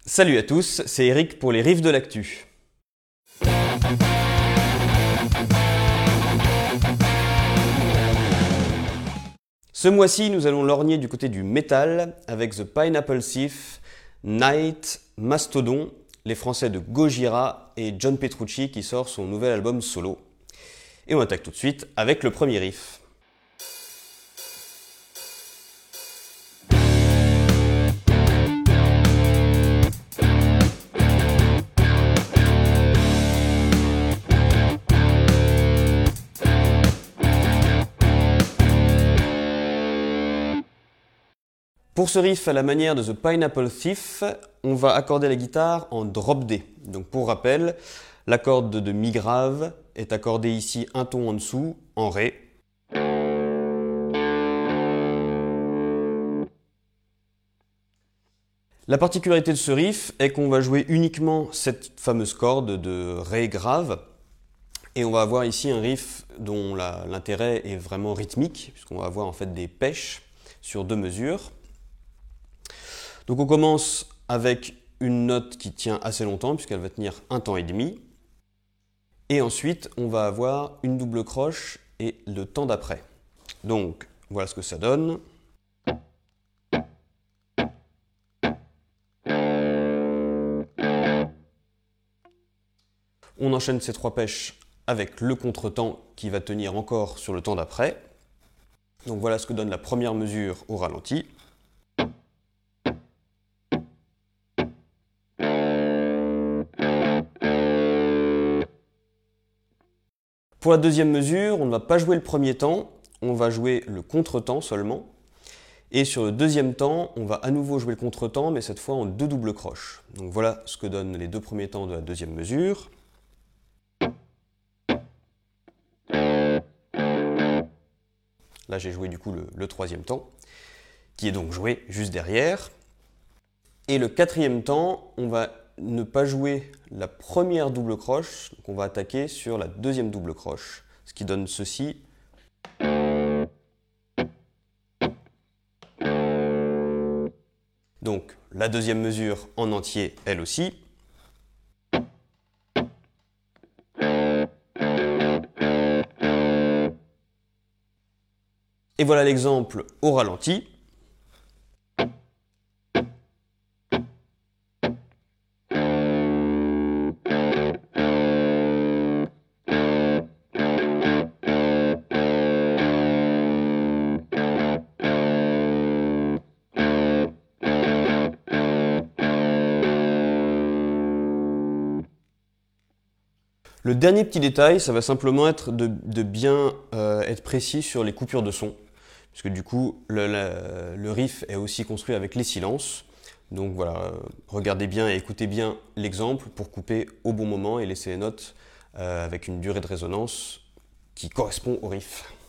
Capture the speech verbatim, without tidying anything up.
Salut à tous, c'est Eric pour les riffs de l'actu. Ce mois-ci, nous allons lorgner du côté du métal avec The Pineapple Thief, Night, Mastodon, les Français de Gojira et John Petrucci qui sort son nouvel album solo. Et on attaque tout de suite avec le premier riff. Pour ce riff à la manière de The Pineapple Thief, on va accorder la guitare en drop D. Donc pour rappel, la corde de mi grave est accordée ici un ton en dessous, en Ré. La particularité de ce riff est qu'on va jouer uniquement cette fameuse corde de Ré grave. Et on va avoir ici un riff dont l'intérêt est vraiment rythmique, puisqu'on va avoir en fait des pêches sur deux mesures. Donc on commence avec une note qui tient assez longtemps, puisqu'elle va tenir un temps et demi. Et ensuite, on va avoir une double croche et le temps d'après. Donc, voilà ce que ça donne. On enchaîne ces trois pêches avec le contretemps qui va tenir encore sur le temps d'après. Donc voilà ce que donne la première mesure au ralenti. Pour la deuxième mesure, on ne va pas jouer le premier temps, on va jouer le contretemps seulement. Et sur le deuxième temps, on va à nouveau jouer le contretemps, mais cette fois en deux doubles croches. Donc voilà ce que donnent les deux premiers temps de la deuxième mesure. Là, j'ai joué du coup le, le troisième temps, qui est donc joué juste derrière. Et le quatrième temps, on va ne pas jouer la première double croche, donc on va attaquer sur la deuxième double croche, ce qui donne ceci. Donc la deuxième mesure en entier, elle aussi. Et voilà l'exemple au ralenti. Le dernier petit détail, ça va simplement être de, de bien euh, être précis sur les coupures de son, puisque du coup, le, le, le riff est aussi construit avec les silences. Donc voilà, regardez bien et écoutez bien l'exemple pour couper au bon moment et laisser les notes euh, avec une durée de résonance qui correspond au riff.